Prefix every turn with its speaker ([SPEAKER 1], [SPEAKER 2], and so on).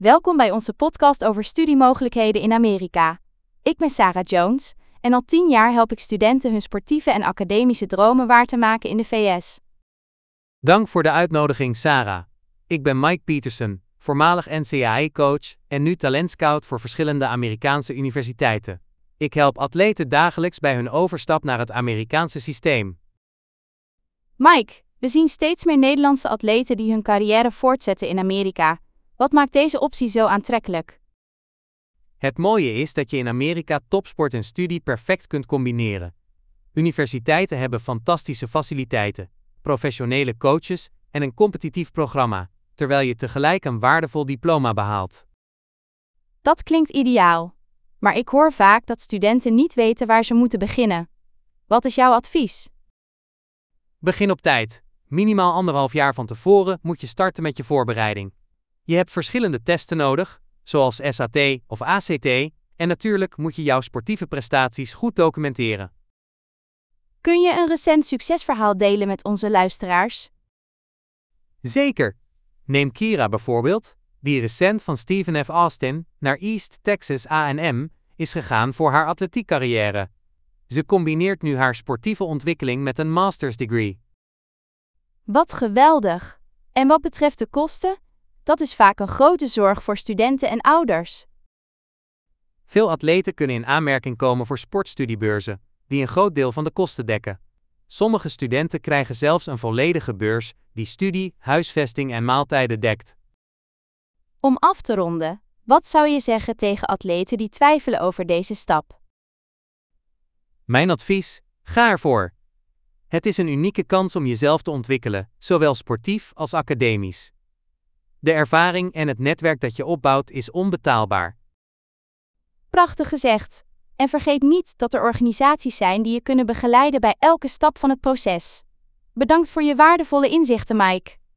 [SPEAKER 1] Welkom bij onze podcast over studiemogelijkheden in Amerika. Ik ben Sarah Jones en al 10 jaar help ik studenten hun sportieve en academische dromen waar te maken in de VS.
[SPEAKER 2] Dank voor de uitnodiging, Sarah. Ik ben Mike Peterson, voormalig NCAA-coach en nu talentscout voor verschillende Amerikaanse universiteiten. Ik help atleten dagelijks bij hun overstap naar het Amerikaanse systeem.
[SPEAKER 1] Mike, we zien steeds meer Nederlandse atleten die hun carrière voortzetten in Amerika. Wat maakt deze optie zo aantrekkelijk?
[SPEAKER 2] Het mooie is dat je in Amerika topsport en studie perfect kunt combineren. Universiteiten hebben fantastische faciliteiten, professionele coaches en een competitief programma, terwijl je tegelijk een waardevol diploma behaalt.
[SPEAKER 1] Dat klinkt ideaal. Maar ik hoor vaak dat studenten niet weten waar ze moeten beginnen. Wat is jouw advies?
[SPEAKER 2] Begin op tijd. Minimaal 1,5 jaar van tevoren moet je starten met je voorbereiding. Je hebt verschillende testen nodig, zoals SAT of ACT, en natuurlijk moet je jouw sportieve prestaties goed documenteren.
[SPEAKER 1] Kun je een recent succesverhaal delen met onze luisteraars?
[SPEAKER 2] Zeker. Neem Kira bijvoorbeeld, die recent van Stephen F. Austin naar East Texas A&M is gegaan voor haar atletiekcarrière. Ze combineert nu haar sportieve ontwikkeling met een master's degree.
[SPEAKER 1] Wat geweldig! En wat betreft de kosten? Dat is vaak een grote zorg voor studenten en ouders.
[SPEAKER 2] Veel atleten kunnen in aanmerking komen voor sportstudiebeurzen, die een groot deel van de kosten dekken. Sommige studenten krijgen zelfs een volledige beurs die studie, huisvesting en maaltijden dekt.
[SPEAKER 1] Om af te ronden, wat zou je zeggen tegen atleten die twijfelen over deze stap?
[SPEAKER 2] Mijn advies: ga ervoor. Het is een unieke kans om jezelf te ontwikkelen, zowel sportief als academisch. De ervaring en het netwerk dat je opbouwt is onbetaalbaar.
[SPEAKER 1] Prachtig gezegd. En vergeet niet dat er organisaties zijn die je kunnen begeleiden bij elke stap van het proces. Bedankt voor je waardevolle inzichten, Mike.